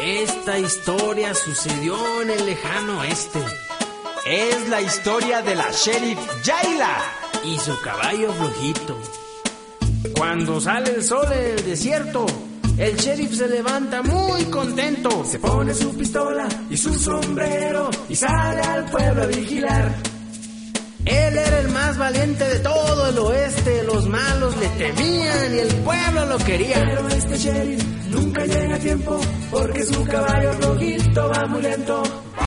Esta historia sucedió en el lejano oeste. Es la historia de la sheriff Jayla y su caballo flojito. Cuando sale el sol en el desierto, el sheriff se levanta muy contento. Se pone su pistola y su sombrero y sale al pueblo a vigilar. Él era el más valiente de todo el oeste. Los malos le temían y el pueblo lo quería. Pero este sheriff nunca llega a tiempo porque su caballo flojito va muy lento.